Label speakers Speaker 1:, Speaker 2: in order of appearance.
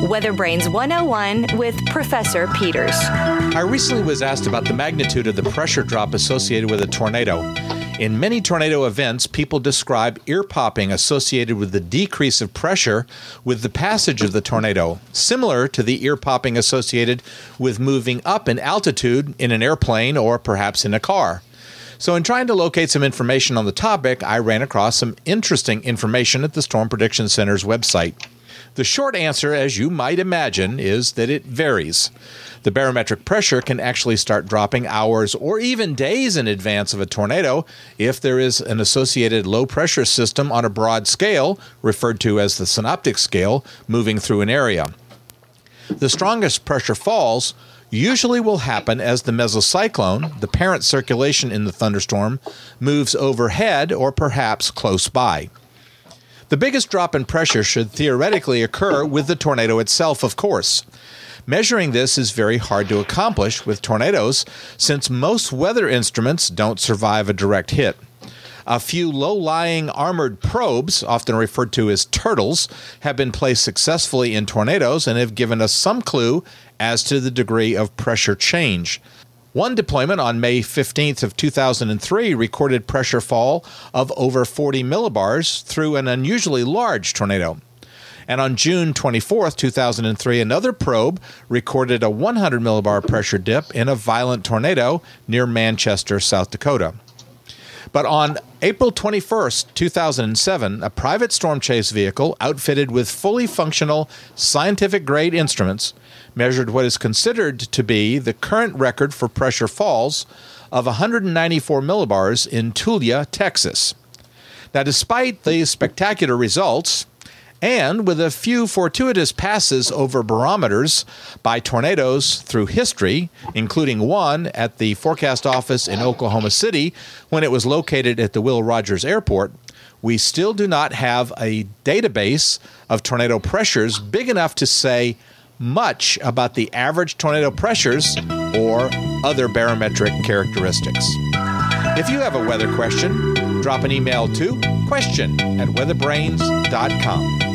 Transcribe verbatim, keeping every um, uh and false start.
Speaker 1: Weather Brains one oh one with Professor Peters.
Speaker 2: I recently was asked about the magnitude of the pressure drop associated with a tornado. In many tornado events, people describe ear popping associated with the decrease of pressure with the passage of the tornado, similar to the ear popping associated with moving up in altitude in an airplane or perhaps in a car. So in trying to locate some information on the topic, I ran across some interesting information at the Storm Prediction Center's website. The short answer, as you might imagine, is that it varies. The barometric pressure can actually start dropping hours or even days in advance of a tornado if there is an associated low-pressure system on a broad scale, referred to as the synoptic scale, moving through an area. The strongest pressure falls usually will happen as the mesocyclone, the parent circulation in the thunderstorm, moves overhead or perhaps close by. The biggest drop in pressure should theoretically occur with the tornado itself, of course. Measuring this is very hard to accomplish with tornadoes since most weather instruments don't survive a direct hit. A few low-lying armored probes, often referred to as turtles, have been placed successfully in tornadoes and have given us some clue as to the degree of pressure change. One deployment on May fifteenth of two thousand three recorded pressure fall of over forty millibars through an unusually large tornado. And on June twenty-fourth, two thousand three, another probe recorded a one hundred millibar pressure dip in a violent tornado near Manchester, South Dakota. But on April twenty-first, two thousand seven, a private storm chase vehicle outfitted with fully functional scientific-grade instruments measured what is considered to be the current record for pressure falls of one hundred ninety-four millibars in Tulia, Texas. Now, despite the spectacular results, and with a few fortuitous passes over barometers by tornadoes through history, including one at the forecast office in Oklahoma City when it was located at the Will Rogers Airport, we still do not have a database of tornado pressures big enough to say much about the average tornado pressures or other barometric characteristics. If you have a weather question, drop an email to question at weatherbrains dot com.